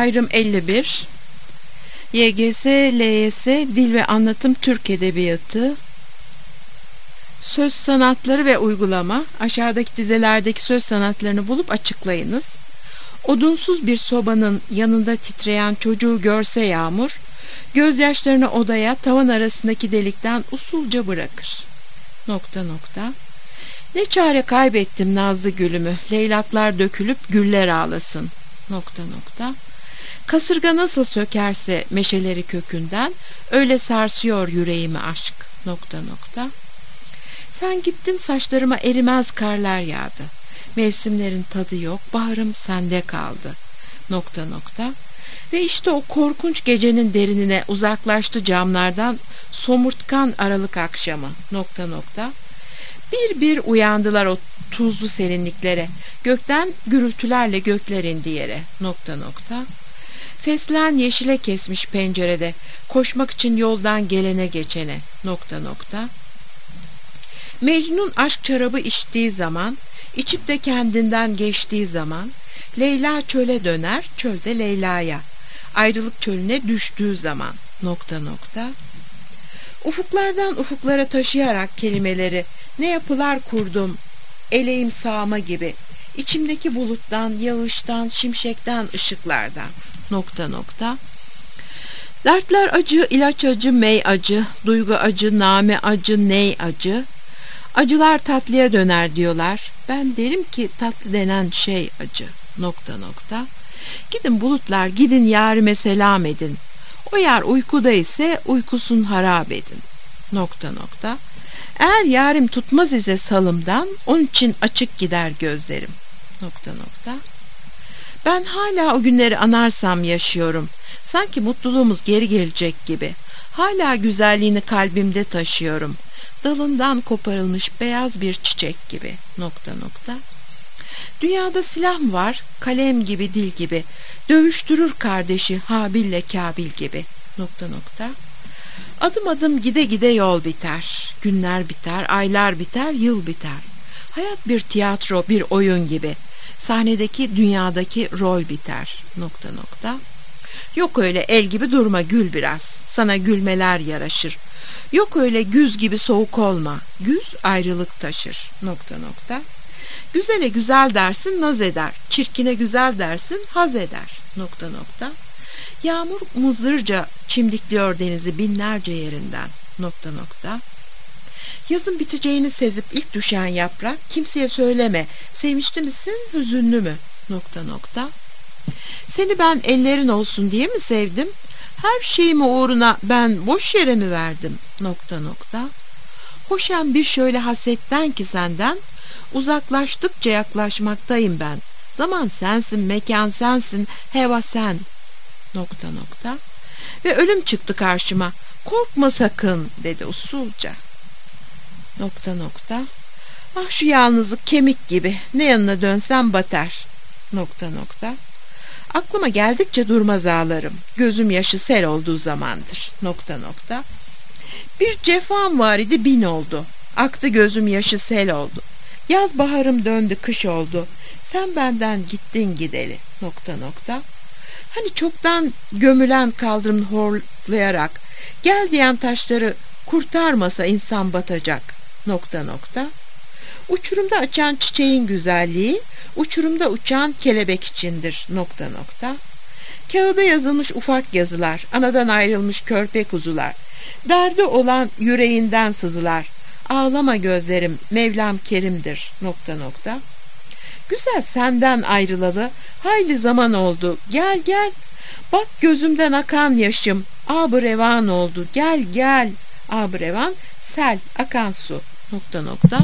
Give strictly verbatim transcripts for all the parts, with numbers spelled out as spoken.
Ayrım elli bir. Y G S, L Y S Dil ve Anlatım Türk Edebiyatı. Söz sanatları ve uygulama. Aşağıdaki dizelerdeki söz sanatlarını bulup açıklayınız. Odunsuz bir sobanın yanında titreyen çocuğu görse Yağmur, gözyaşlarını odaya tavan arasındaki delikten usulca bırakır. Nokta nokta. Ne çare kaybettim nazlı gülümü, leylaklar dökülüp güller ağlasın. Nokta nokta. Kasırga nasıl sökerse meşeleri kökünden, öyle sarsıyor yüreğimi aşk. Nokta nokta. Sen gittin, saçlarıma erimez karlar yağdı. Mevsimlerin tadı yok, baharım sende kaldı. Nokta nokta. Ve işte o korkunç gecenin derinine uzaklaştı camlardan somurtkan aralık akşamı. Nokta nokta. Bir bir uyandılar o tuzlu serinliklere. Gökten gürültülerle gökler indi yere. Nokta nokta. Feslen yeşile kesmiş pencerede, koşmak için yoldan gelene geçene. Nokta nokta. Mecnun aşk şarabı içtiği zaman, içip de kendinden geçtiği zaman, Leyla çöle döner, çölde Leyla'ya, ayrılık çölüne düştüğü zaman. Nokta nokta. Ufuklardan ufuklara taşıyarak kelimeleri, ne yapılar kurdum, eleğim sağma gibi, içimdeki buluttan, yağıştan, şimşekten, ışıklardan. Nokta nokta. Dertler acı, ilaç acı, mey acı, duygu acı, name acı, ney acı. Acılar tatlıya döner diyorlar. Ben derim ki tatlı denen şey acı. Nokta nokta. Gidin bulutlar, gidin yarime selam edin. O yar uykuda ise uykusun harap edin. Nokta nokta. Eğer yarim tutmaz ise salımdan, onun için açık gider gözlerim. Nokta nokta. Ben hala o günleri anarsam yaşıyorum. Sanki mutluluğumuz geri gelecek gibi. Hala güzelliğini kalbimde taşıyorum. Dalından koparılmış beyaz bir çiçek gibi. Nokta nokta. Dünyada silah mı var? Kalem gibi, dil gibi. Dövüştürür kardeşi Habil'le Kabil gibi. Nokta nokta. Adım adım gide gide yol biter. Günler biter, aylar biter, yıl biter. Hayat bir tiyatro, bir oyun gibi. Sahnedeki, dünyadaki rol biter. Nokta nokta. Yok öyle el gibi durma, gül biraz. Sana gülmeler yaraşır. Yok öyle güz gibi soğuk olma. Güz ayrılık taşır. Nokta nokta. Güzele güzel dersin, naz eder. Çirkine güzel dersin, haz eder. Nokta nokta. Yağmur muzırca çimdikliyor denizi binlerce yerinden. Nokta nokta. Yazın biteceğini sezip ilk düşen yaprak, kimseye söyleme, sevinçli misin, hüzünlü mü? Nokta nokta. Seni ben ellerin olsun diye mi sevdim? Her şeyimi uğruna ben boş yere mi verdim? Nokta nokta. Hoşem bir şöyle hasretten ki senden, uzaklaştıkça yaklaşmaktayım ben. Zaman sensin, mekan sensin, heva sen. Nokta nokta. Ve ölüm çıktı karşıma. Korkma sakın dedi usulca. Nokta nokta. Ah şu yalnızlık kemik gibi, ne yanına dönsem batar. Nokta nokta. Aklıma geldikçe durmaz ağlarım. Gözüm yaşı sel olduğu zamandır. Nokta nokta. Bir cefam var idi, bin oldu. Aktı gözüm yaşı sel oldu. Yaz baharım döndü kış oldu. Sen benden gittin gideli. Nokta nokta. Hani çoktan gömülen kaldırım horlayarak, gel diyen taşları kurtarmasa insan batacak. Nokta nokta. Uçurumda açan çiçeğin güzelliği, uçurumda uçan kelebek içindir. Nokta nokta. Kağıda yazılmış ufak yazılar, anadan ayrılmış körpe kuzular, derdi olan yüreğinden sızılar. Ağlama gözlerim, Mevlam kerimdir. Nokta nokta. Güzel senden ayrılalı hayli zaman oldu. Gel gel. Bak gözümden akan yaşım. Ab-ı revan oldu. Gel gel. Ab-ı revan sel, akan su. Nokta nokta.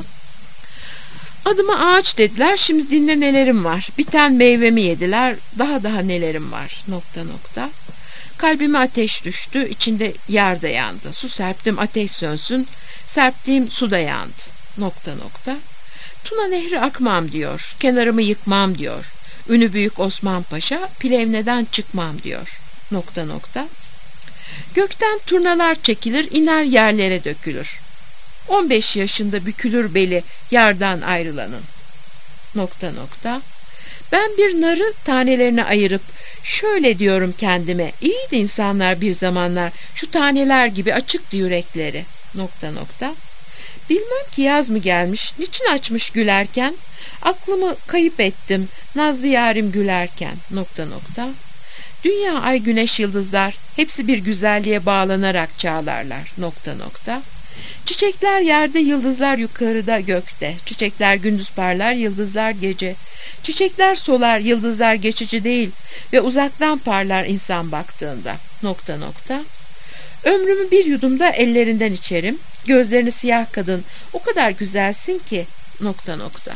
Adıma ağaç dediler. Şimdi dinle nelerim var. Biten meyvemi yediler. Daha daha nelerim var. Nokta nokta. Kalbime ateş düştü. İçinde yer de yandı. Su serptim ateş sönsün. Serptiğim su da yandı. Nokta nokta. Tuna nehri akmam diyor. Kenarımı yıkmam diyor. Ünü büyük Osman Paşa Plevne'den çıkmam diyor. Nokta nokta. Gökten turnalar çekilir, iner yerlere dökülür. on beş yaşında bükülür beli yardan ayrılanın. Nokta nokta. Ben bir narı tanelerine ayırıp şöyle diyorum kendime: İyiydi insanlar bir zamanlar, şu taneler gibi açıktı yürekleri. Nokta nokta. Bilmem ki yaz mı gelmiş, niçin açmış gülerken? Aklımı kayıp ettim, nazlı yarim gülerken. Nokta nokta. Dünya, ay, güneş, yıldızlar hepsi bir güzelliğe bağlanarak çağlarlar. Nokta nokta. Çiçekler yerde, yıldızlar yukarıda gökte. Çiçekler gündüz parlar, yıldızlar gece. Çiçekler solar, yıldızlar geçici değil ve uzaktan parlar insan baktığında. Nokta nokta. Ömrümü bir yudumda ellerinden içerim. Gözlerini siyah kadın, o kadar güzelsin ki. Nokta nokta.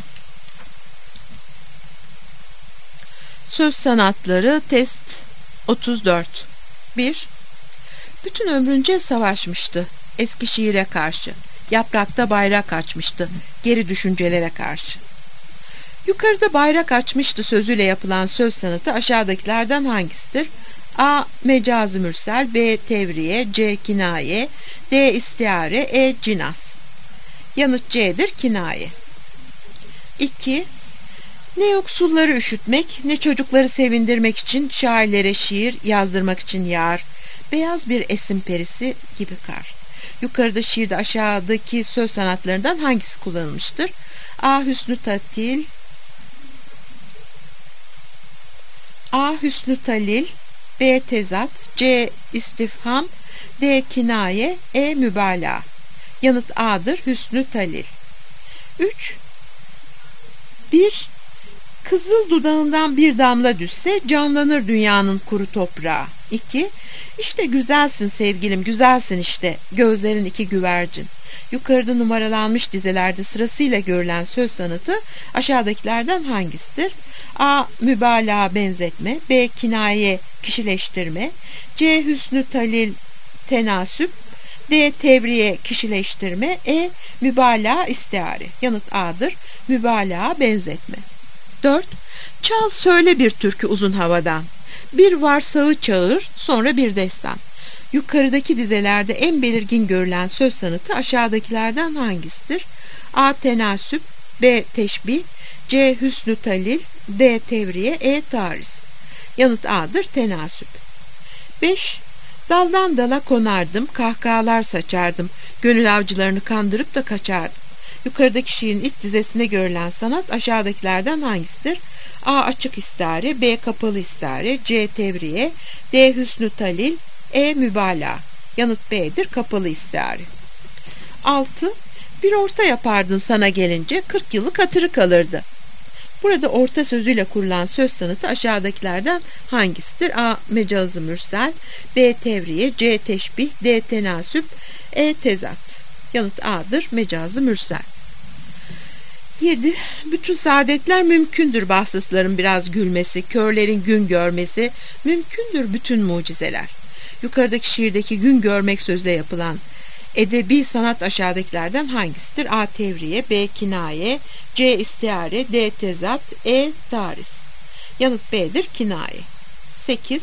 Söz sanatları test otuz dört. bir. Bütün ömrünce savaşmıştı eski şiire karşı. Yaprakta bayrak açmıştı geri düşüncelere karşı. Yukarıda bayrak açmıştı sözüyle yapılan söz sanatı aşağıdakilerden hangisidir? A. Mecaz-ı mürsel, B. Tevriye, C. Kinaye, D. İstiare, E. Cinas. Yanıt C'dir, kinaye. iki. Ne yoksulları üşütmek, ne çocukları sevindirmek için şairlere şiir yazdırmak için yağar beyaz bir esim perisi gibi kar. Yukarıda şiirde aşağıdaki söz sanatlarından hangisi kullanılmıştır? A. Hüsnü tatil, A. Hüsnü talil, B. Tezat, C. istifham, D. Kinaye, E. Mübalağa. Yanıt A'dır, Hüsnü talil. üç. bir. Kızıl dudağından bir damla düşse canlanır dünyanın kuru toprağı. iki. İşte güzelsin sevgilim, güzelsin işte, gözlerin iki güvercin. Yukarıda numaralanmış dizelerde sırasıyla görülen söz sanatı aşağıdakilerden hangisidir? A. Mübalağa benzetme, B. Kinaye kişileştirme, C. Hüsnü talil tenasüp, D. Tevriye kişileştirme, E. Mübalağa istiare. Yanıt A'dır, mübalağa benzetme. dört. Çal söyle bir türkü uzun havadan. Bir varsağı çağır, sonra bir destan. Yukarıdaki dizelerde en belirgin görülen söz sanatı aşağıdakilerden hangisidir? A. Tenasüp, B. Teşbih, C. Hüsnü talil, D. Tevriye, E. Tariz. Yanıt A'dır, tenasüp. beş. Daldan dala konardım, kahkahalar saçardım, gönül avcılarını kandırıp da kaçardım. Yukarıdaki şiirin ilk dizesinde görülen sanat aşağıdakilerden hangisidir? A. Açık istare, B. Kapalı istare, C. Tevriye, D. Hüsnü talil, E. Mübalağa. Yanıt B'dir, kapalı istare. altı. Bir orta yapardın sana gelince kırk yıllık hatırı kalırdı. Burada orta sözüyle kurulan söz sanatı aşağıdakilerden hangisidir? A. Mecaz-ı mürsel, B. Tevriye, C. Teşbih, D. Tenasüp, E. Tezat. Yanıt A'dır, mecaz-ı mürsel. yedi. Bütün saadetler mümkündür, bahtsızların biraz gülmesi, körlerin gün görmesi, mümkündür bütün mucizeler. Yukarıdaki şiirdeki gün görmek sözle yapılan edebi sanat aşağıdakilerden hangisidir? A. Tevriye, B. Kinaye, C. İstiare, D. Tezat, E. Tariz. Yanıt B'dir, kinaye. sekiz.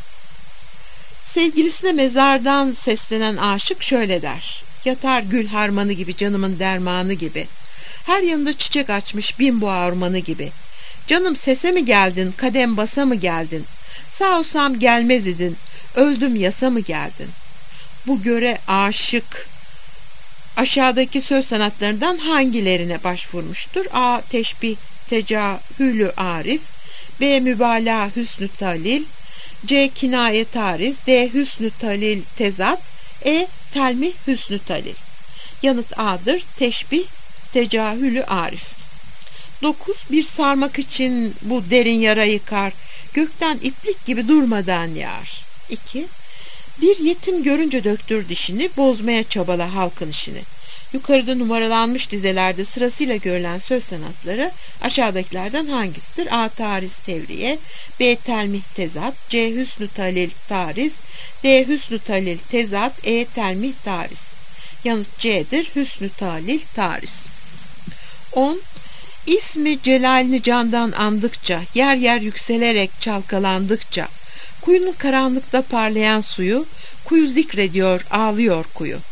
Sevgilisine mezardan seslenen aşık şöyle der: Yatar gül harmanı gibi, canımın dermanı gibi. Her yanında çiçek açmış bin boğa ormanı gibi. Canım sese mi geldin, kadem basa mı geldin? Sağ olsam gelmez idin, öldüm yasa mı geldin? Bu göre aşık aşağıdaki söz sanatlarından hangilerine başvurmuştur? A. Teşbih, tecahülü arif, B. Mübalağa, hüsnü talil, C. Kinaye tariz, D. Hüsnü talil tezat, E. Telmih hüsnü talil. Yanıt A'dır, teşbih, tecahülü arif. dokuz. Bir sarmak için bu derin yara yıkar, gökten iplik gibi durmadan yağar. iki. Bir yetim görünce döktür dişini, bozmaya çabala halkın işini. Yukarıda numaralanmış dizelerde sırasıyla görülen söz sanatları aşağıdakilerden hangisidir? A. Tariz tevriye, B. Telmih tezat, C. Hüsnü talil tariz, D. Hüsnü talil tezat, E. Telmih tariz. Yanıt C'dir, Hüsnü talil tariz. on. İsmi celalini candan andıkça, yer yer yükselerek çalkalandıkça, kuyunun karanlıkta parlayan suyu, kuyu zikrediyor, ağlıyor kuyu.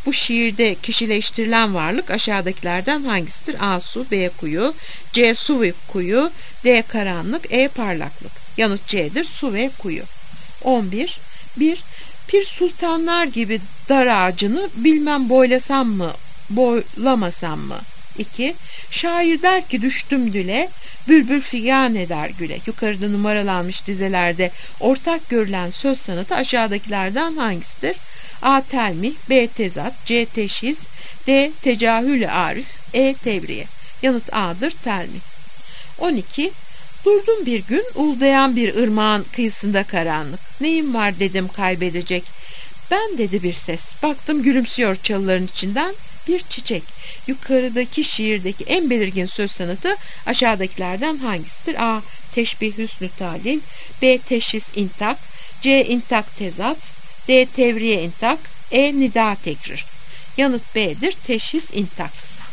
Bu şiirde kişileştirilen varlık aşağıdakilerden hangisidir? A. Su, B. Kuyu, C. Su ve kuyu, D. Karanlık, E. Parlaklık. Yanıt C'dir. Su ve kuyu. on bir. bir. Pir sultanlar gibi dar ağacını bilmem boylasam mı, boylamasam mı? iki. Şair der ki düştüm düle, bülbül figan eder güle. Yukarıda numaralanmış dizelerde ortak görülen söz sanatı aşağıdakilerden hangisidir? A. Telmih, B. Tezat, C. Teşhis, D. Tecahül-i arif, E. Tevriye. Yanıt A'dır. Telmih. on iki. Durdum bir gün uldayan bir ırmağın kıyısında karanlık. Neyim var dedim kaybedecek. Ben dedi bir ses. Baktım gülümsüyor çalıların içinden bir çiçek. Yukarıdaki şiirdeki en belirgin söz sanatı aşağıdakilerden hangisidir? A. Teşbih hüsnü talil, B. Teşhis intak, C. İntak tezat, D. Tevriye intak, E. Nida tekrir. Yanıt B'dir. Teşhis intak.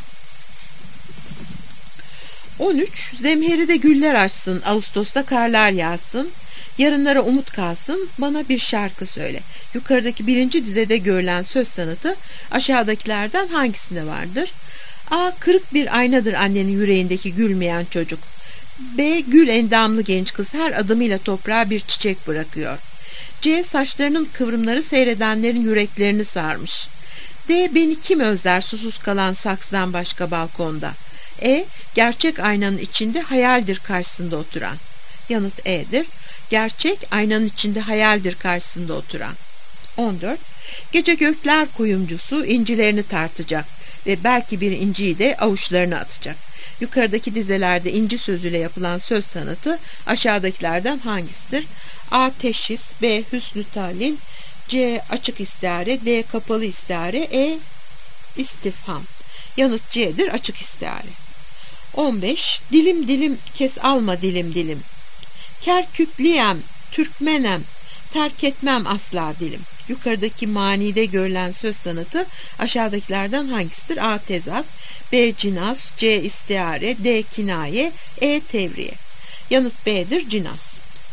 on üç. Zemheride güller açsın, Ağustos'ta karlar yağsın, yarınlara umut kalsın, bana bir şarkı söyle. Yukarıdaki birinci dizede görülen söz sanatı aşağıdakilerden hangisinde vardır? A. Kırık bir aynadır annenin yüreğindeki gülmeyen çocuk. B. Gül endamlı genç kız her adımıyla toprağa bir çiçek bırakıyor. C. Saçlarının kıvrımları seyredenlerin yüreklerini sarmış. D. Beni kim özler susuz kalan saksıdan başka balkonda. E. Gerçek aynanın içinde hayaldir karşısında oturan. Yanıt E'dir. Gerçek aynanın içinde hayaldir karşısında oturan. on dört. Gece gökler kuyumcusu incilerini tartacak ve belki bir inciyi de avuçlarına atacak. Yukarıdaki dizelerde inci sözüyle yapılan söz sanatı aşağıdakilerden hangisidir? A. Teşhis, B. Hüsnü talil, C. Açık istihare, D. Kapalı istihare, E. İstifham. Yanıt C'dir. Açık istihare. on beş. Dilim dilim kes alma dilim dilim. Kerkükliyem, Türkmenem, terk etmem asla dilim. Yukarıdaki manide görülen söz sanatı aşağıdakilerden hangisidir? A. Tezat, B. Cinas, C. İstihare, D. Kinaye, E. Tevriye. Yanıt B'dir. Cinas.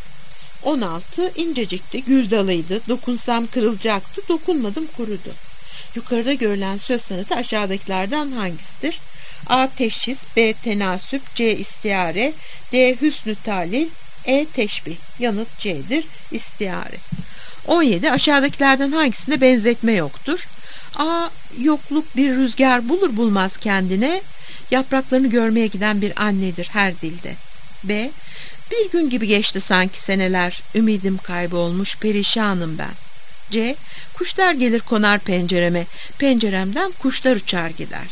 on altı. İncecikti, gül dalıydı, dokunsam kırılacaktı, dokunmadım kurudu. Yukarıda görülen söz sanatı aşağıdakilerden hangisidir? A. Teşhis, B. Tenasüp, C. İstihare, D. Hüsnü talil, E. Teşbih. Yanıt C'dir. İstihare. on yedi. Aşağıdakilerden hangisinde benzetme yoktur? A. Yokluk bir rüzgar bulur bulmaz kendine, yapraklarını görmeye giden bir annedir her dilde. B. Bir gün gibi geçti sanki seneler, ümidim kaybolmuş, perişanım ben. C. Kuşlar gelir konar pencereme, penceremden kuşlar uçar gider.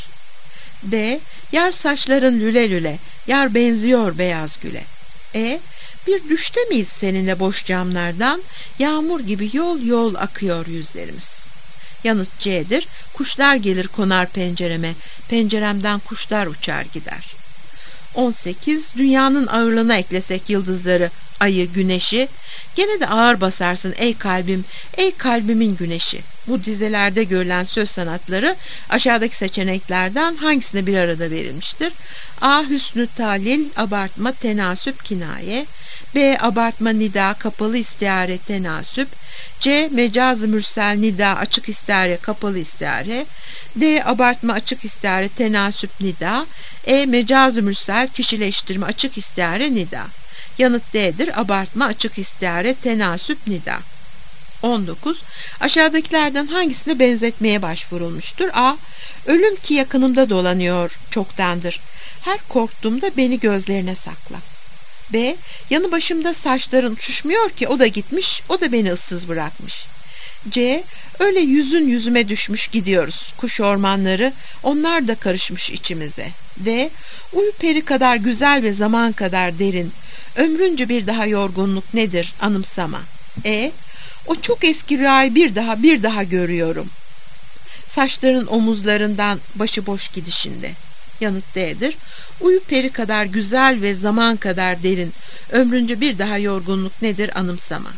D. Yar saçların lüle lüle, yar benziyor beyaz güle. E. Bir düşte miyiz seninle boş camlardan, yağmur gibi yol yol akıyor yüzlerimiz. Yanıt C'dir. Kuşlar gelir konar pencereme, penceremden kuşlar uçar gider. on sekiz. Dünyanın ağırlığına eklesek yıldızları, ayı, güneşi, gene de ağır basarsın ey kalbim, ey kalbimin güneşi. Bu dizelerde görülen söz sanatları aşağıdaki seçeneklerden hangisine bir arada verilmiştir? A. Hüsnü talil, abartma, tenasüp, kinaye. B. Abartma, nida, kapalı istihare, tenasüp. C. Mecaz-ı mürsel, nida, açık istihare, kapalı istihare. D. Abartma, açık istihare, tenasüp, nida. E. Mecaz-ı mürsel, kişileştirme, açık istihare, nida. Yanıt D'dir. Abartma, açık istihare, tenasüp, nida. on dokuz. Aşağıdakilerden hangisine benzetmeye başvurulmuştur? A. Ölüm ki yakınımda dolanıyor çoktandır, her korktuğumda beni gözlerine sakla. B. Yanı başımda saçların uçuşmuyor ki o da gitmiş, o da beni ıssız bırakmış. C. Öyle yüzün yüzüme düşmüş gidiyoruz, kuş ormanları, onlar da karışmış içimize. D. Uyu peri kadar güzel ve zaman kadar derin, ömrünce bir daha yorgunluk nedir anımsama. E. O çok eski rüyayı bir daha bir daha görüyorum, saçların omuzlarından başıboş gidişinde. Yanıt D'dir. Uyu peri kadar güzel ve zaman kadar derin, ömrünce bir daha yorgunluk nedir anımsama.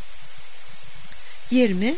yirmi.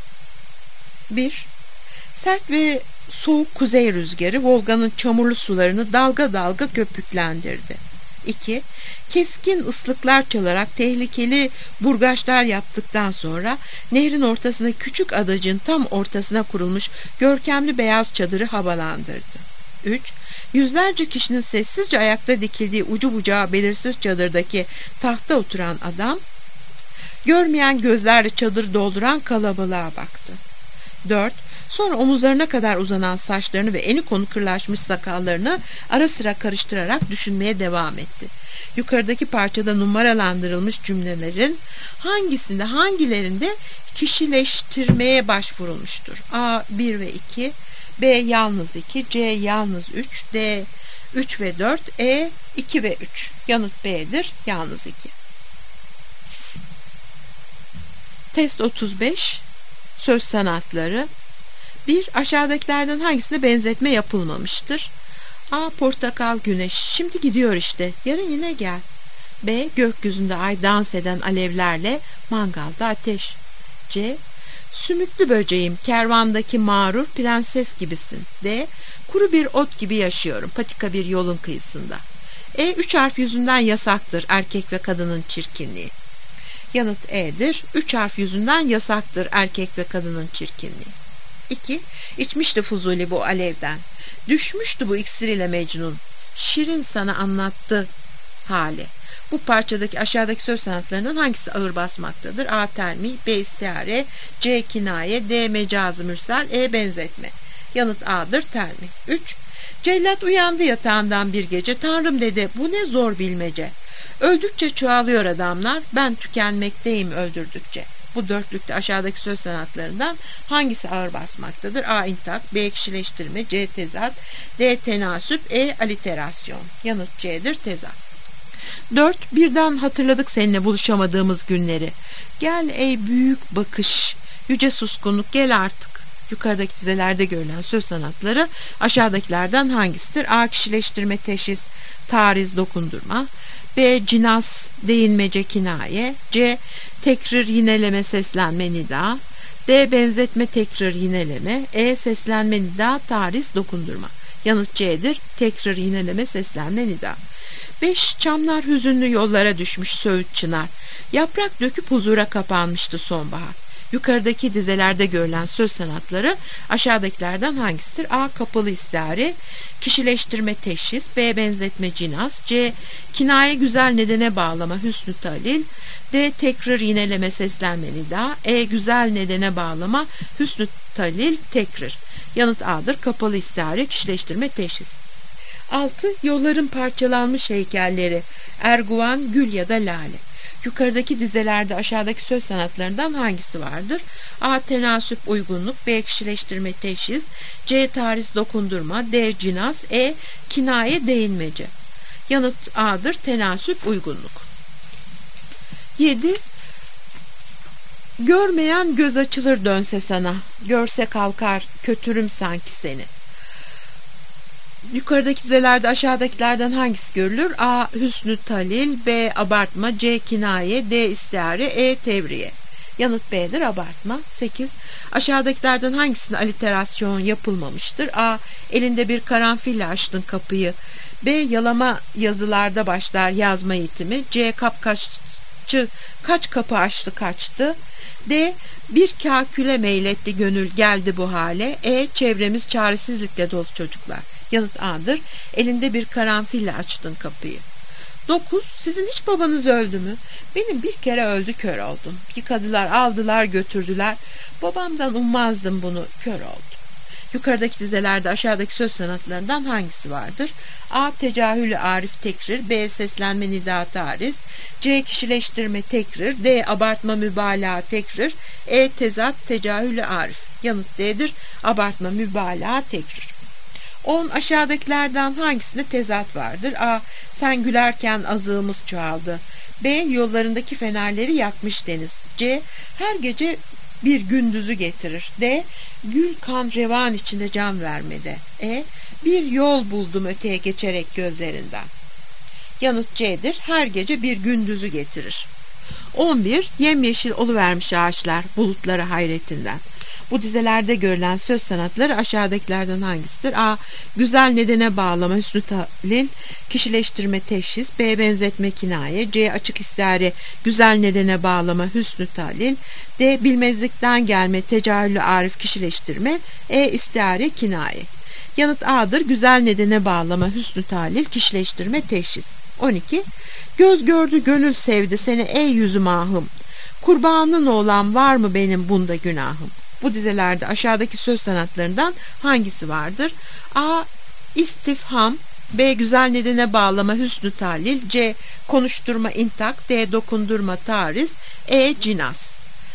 bir. Sert ve soğuk kuzey rüzgarı Volga'nın çamurlu sularını dalga dalga köpüklendirdi. iki. Keskin ıslıklar çalarak tehlikeli burgaçlar yaptıktan sonra nehrin ortasına küçük adacın tam ortasına kurulmuş görkemli beyaz çadırı havalandırdı. üç. Yüzlerce kişinin sessizce ayakta dikildiği ucu bucağı belirsiz çadırdaki tahta oturan adam görmeyen gözlerle çadırı dolduran kalabalığa baktı. dört. Sonra omuzlarına kadar uzanan saçlarını ve eni konu kırlaşmış sakallarını ara sıra karıştırarak düşünmeye devam etti. Yukarıdaki parçada numaralandırılmış cümlelerin hangisinde hangilerinde kişileştirmeye başvurulmuştur? A. bir ve iki, B. Yalnız iki, C. Yalnız üç, D. üç ve dört, E. iki ve üç. Yanıt B'dir. Yalnız iki. Test otuz beş. Söz sanatları. bir. Aşağıdakilerden hangisine benzetme yapılmamıştır? A. Portakal güneş. Şimdi gidiyor işte. Yarın yine gel. B. Gökyüzünde ay dans eden alevlerle mangalda ateş. C. Sümüklü böceğim, kervandaki mağrur prenses gibisin. D. Kuru bir ot gibi yaşıyorum, patika bir yolun kıyısında. E. Üç harf yüzünden yasaktır erkek ve kadının çirkinliği. Yanıt E'dir. Üç harf yüzünden yasaktır erkek ve kadının çirkinliği. iki. İçmişti Fuzuli bu alevden. Düşmüştü bu iksir ile Mecnun. Şirin sana anlattı hali. Bu parçadaki aşağıdaki söz sanatlarından hangisi ağır basmaktadır? A. Termih, B. İstihare, C. Kinaye, D. Mecaz-ı mürsel, E. Benzetme. Yanıt A'dır. Termih. üç. Cellat uyandı yatağından bir gece. Tanrım dedi, bu ne zor bilmece. Öldükçe çoğalıyor adamlar, ben tükenmekteyim öldürdükçe. Bu dörtlükte aşağıdaki söz sanatlarından hangisi ağır basmaktadır? A. İntak, B. Kişileştirme, C. Tezat, D. Tenasüp, E. Aliterasyon. Yanıt C'dir. Tezat. dört. Birden hatırladık seninle buluşamadığımız günleri. Gel ey büyük bakış, yüce suskunluk, gel artık. Yukarıdaki dizelerde görülen söz sanatları aşağıdakilerden hangisidir? A. Kişileştirme, teşhis, tariz, dokundurma, B. Cinas, değinmece, kinaye, C. Tekrir, yineleme, seslenme, nida, D. Benzetme, tekrar, yineleme, E. Seslenme, nida, tariz, dokundurma. Yanıt C'dir. Tekrar, yineleme, seslenme, nida. beş. Çamlar hüzünlü yollara düşmüş Söğüt çınar. Yaprak döküp huzura kapanmıştı sonbahar. Yukarıdaki dizelerde görülen söz sanatları aşağıdakilerden hangisidir? A. Kapalı istihare, kişileştirme, teşhis, B. Benzetme, cinas, C. Kinaye, güzel nedene bağlama, hüsnü talil, D. Tekrar, yineleme, seslenme, nida, E. Güzel nedene bağlama, hüsnü talil, tekrar. Yanıt A'dır. Kapalı istihare, kişileştirme, teşhis. altı. Yolların parçalanmış heykelleri, erguvan, gül ya da lale. Yukarıdaki dizelerde aşağıdaki söz sanatlarından hangisi vardır? A. Tenasüp, uygunluk, B. Kişileştirme, teşhis, C. Tariz, dokundurma, D. Cinas, E. Kinaye, değinmece. Yanıt A'dır. Tenasüp, uygunluk. yedi. Görmeyen göz açılır dönse sana, görse kalkar kötürüm sanki seni. Yukarıdaki dizelerde aşağıdakilerden hangisi görülür? A. Hüsnü talil, B. Abartma, C. Kinaye, D. İstihare, E. Tevriye. Yanıt B'dir. Abartma. sekiz. Aşağıdakilerden hangisinde aliterasyon yapılmamıştır? A. Elinde bir karanfille açtın kapıyı, B. Yalama yazılarda başlar yazma eğitimi, C. Kapkaççı kaç kapı açtı kaçtı, D. Bir kaküle meyletti gönül geldi bu hale, E. Çevremiz çaresizlikle dolu çocuklar. Yanıt A'dır. Elinde bir karanfille açtın kapıyı. dokuz. Sizin hiç babanız öldü mü? Benim bir kere öldü, kör oldum. Yıkadılar, aldılar, götürdüler. Babamdan ummazdım bunu, kör oldum. Yukarıdaki dizelerde aşağıdaki söz sanatlarından hangisi vardır? A. Tecahülü arif, tekrir, B. Seslenme, nida, tariz, C. Kişileştirme, tekrir, D. Abartma, mübalağa, tekrir, E. Tezat, tecahülü arif. Yanıt D'dir. Abartma, mübalağa, tekrir. on. Aşağıdakilerden hangisinde tezat vardır? A. Sen gülerken azığımız çoğaldı, B. Yollarındaki fenerleri yakmış deniz, C. Her gece bir gündüzü getirir, D. Gül kan revan içinde can vermede, E. Bir yol buldum öteye geçerek gözlerinden. Yanıt C'dir. Her gece bir gündüzü getirir. on bir. Yemyeşil oluvermiş ağaçlar bulutları hayretinden. Bu dizelerde görülen söz sanatları aşağıdakilerden hangisidir? A. Güzel nedene bağlama, hüsnü talil, kişileştirme, teşhis. B. Benzetme, kinaye. C. Açık istare, güzel nedene bağlama, hüsnü talil. D. Bilmezlikten gelme, tecahüllü arif, kişileştirme. E. İstare, kinaye. Yanıt A'dır. Güzel nedene bağlama, hüsnü talil, kişileştirme, teşhis. on iki. Göz gördü, gönül sevdi seni ey yüzüm ahım. Kurbanın olan var mı benim bunda günahım? Bu dizelerde aşağıdaki söz sanatlarından hangisi vardır? A. İstifham. B. Güzel nedene bağlama, hüsnü talil. C. Konuşturma, intak. D. Dokundurma, tariz. E. Cinas.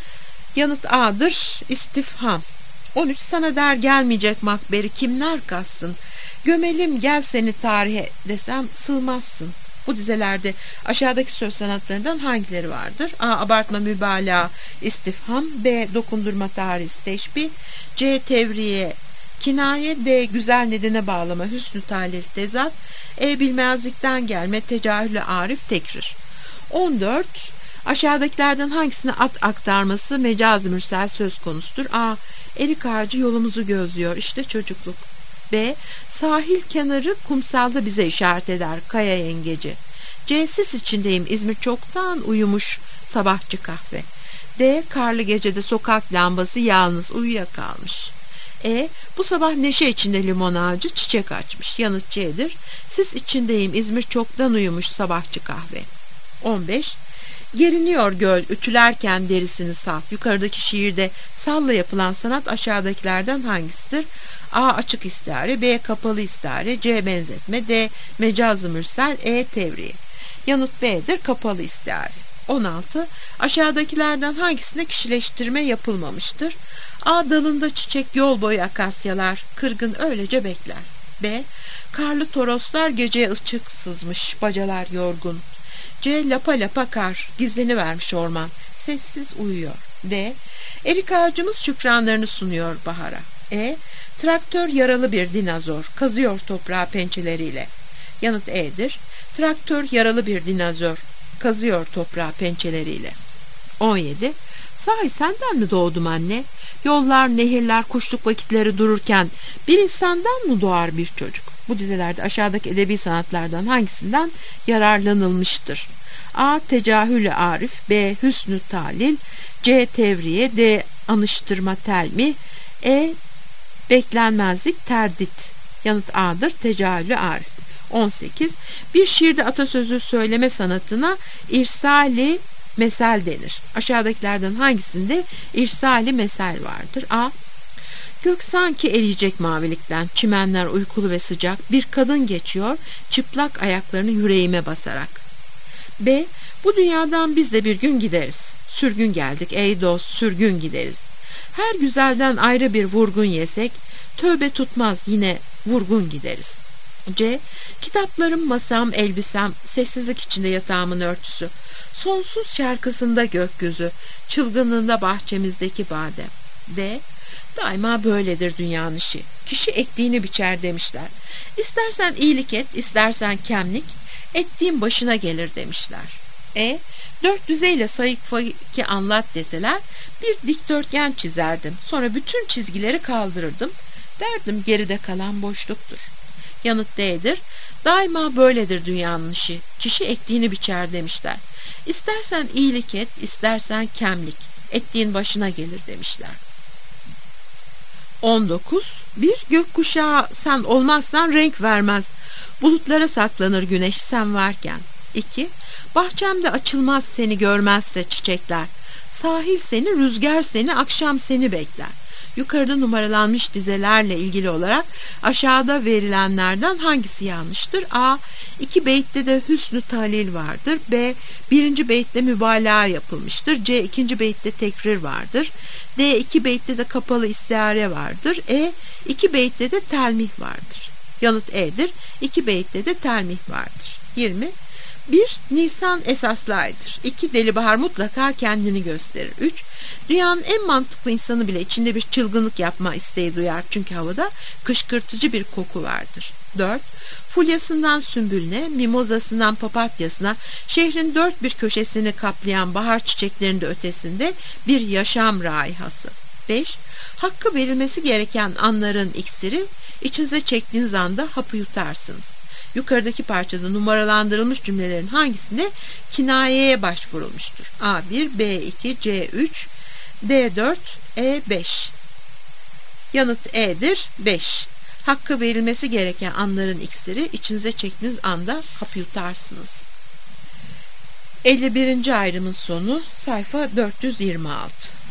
Yanıt A'dır. İstifham. on üç. Sana der gelmeyecek makberi kimler kassın? Gömelim gel seni tarihe desem sığmazsın. Bu dizelerde aşağıdaki söz sanatlarından hangileri vardır? A. Abartma, mübalağa, istifham. B. Dokundurma, tariz, teşbih. C. Tevriye, kinaye. D. Güzel nedene bağlama, hüsnü talil, tezat. E. Bilmezlikten gelme, tecahülle arif, tekrir. on dört. Aşağıdakilerden hangisine at aktarması mecaz-ı mürsel söz konusudur? A. Erik ağacı yolumuzu gözlüyor, işte çocukluk. B. Sahil kenarı kumsalda bize işaret eder, kaya yengeci. C. Sis içindeyim, İzmir çoktan uyumuş, sabahçı kahve. D. Karlı gecede sokak lambası yalnız uyuyakalmış. E. Bu sabah neşe içinde limon ağacı çiçek açmış. Yanıt C'dir. Sis içindeyim, İzmir çoktan uyumuş, sabahçı kahve. on beş. Geriniyor göl ütülerken derisini saf. Yukarıdaki şiirde salla yapılan sanat aşağıdakilerden hangisidir? A. Açık istare. B. Kapalı istare. C. Benzetme. D. Mecaz-ı mürsel. E. Tevriye. Yanıt B'dir. Kapalı istare. on altı. Aşağıdakilerden hangisine kişileştirme yapılmamıştır? A. Dalında çiçek yol boyu akasyalar, kırgın öylece bekler. B. Karlı toroslar geceye ışık sızmış, bacalar yorgun. C. Lapa lapa kar, gizlenivermiş orman, sessiz uyuyor. D. Erik ağacımız şükranlarını sunuyor bahara. E. Traktör yaralı bir dinozor, kazıyor toprağı pençeleriyle. Yanıt E'dir. Traktör yaralı bir dinozor, kazıyor toprağı pençeleriyle. on yedi. Sahi senden mi doğdum anne? Yollar, nehirler, kuşluk vakitleri dururken bir insandan mı doğar bir çocuk? Bu dizelerde aşağıdaki edebi sanatlardan hangisinden yararlanılmıştır? A. Tecahül-i arif. B. Hüsnü talil. C. Tevriye. D. Anıştırma, telmi. E. Beklenmezlik, terdit. Yanıt A'dır. Tecahül-i arif. on sekiz. Bir şiirde atasözü söyleme sanatına irsali mesel denir. Aşağıdakilerden hangisinde irsali mesel vardır? A. Gök sanki eriyecek mavilikten, çimenler uykulu ve sıcak, bir kadın geçiyor çıplak ayaklarını yüreğime basarak. B. Bu dünyadan biz de bir gün gideriz. Sürgün geldik ey dost, sürgün gideriz. Her güzelden ayrı bir vurgun yesek, tövbe tutmaz yine vurgun gideriz. C. Kitaplarım, masam, elbisem, sessizlik içinde yatağımın örtüsü. Sonsuz şarkısında gökyüzü, çılgınlığında bahçemizdeki badem. D. Daima böyledir dünyanın işi. Kişi ektiğini biçer demişler. İstersen iyilik et, istersen kemlik, ettiğin başına gelir demişler. E. Dört düzeyle sayık anlat deseler, bir dikdörtgen çizerdim. Sonra bütün çizgileri kaldırırdım. Derdim geride kalan boşluktur. Yanıt D'dir. Daima böyledir dünyanın işi. Kişi ektiğini biçer demişler. İstersen iyilik et, istersen kemlik, ettiğin başına gelir demişler. on dokuz. Bir gökkuşağı sen olmazsan renk vermez. Bulutlara saklanır güneş sen varken. iki. Bahçemde açılmaz seni görmezse çiçekler. Sahil seni, rüzgar seni, akşam seni bekler. Yukarıda numaralanmış dizelerle ilgili olarak aşağıda verilenlerden hangisi yanlıştır? A. İki beytte de hüsnü talil vardır. B. Birinci beytte mübalağa yapılmıştır. C. İkinci beytte tekrir vardır. D. İki beytte de kapalı istiare vardır. E. İki beytte de telmih vardır. Yanıt E'dir. İki beytte de telmih vardır. yirmi. bir. Nisan esaslı aydır. iki. Delibahar mutlaka kendini gösterir. üç. Dünyanın en mantıklı insanı bile içinde bir çılgınlık yapma isteği duyar. Çünkü havada kışkırtıcı bir koku vardır. dört. Fulyasından sümbülüne, mimozasından papatyasına, şehrin dört bir köşesini kaplayan bahar çiçeklerinin de ötesinde bir yaşam raihası. beş. Hakkı verilmesi gereken anların iksiri, içinize çektiğiniz anda hapı yutarsınız. Yukarıdaki parçada numaralandırılmış cümlelerin hangisinde kinayeye başvurulmuştur? A bir, B iki, C üç, D dört, E beş. Yanıt E'dir, beş. Hakkı verilmesi gereken anların iksiri, içinize çektiğiniz anda hapı yutarsınız. elli birinci ayrımın sonu, sayfa dört yüz yirmi altı.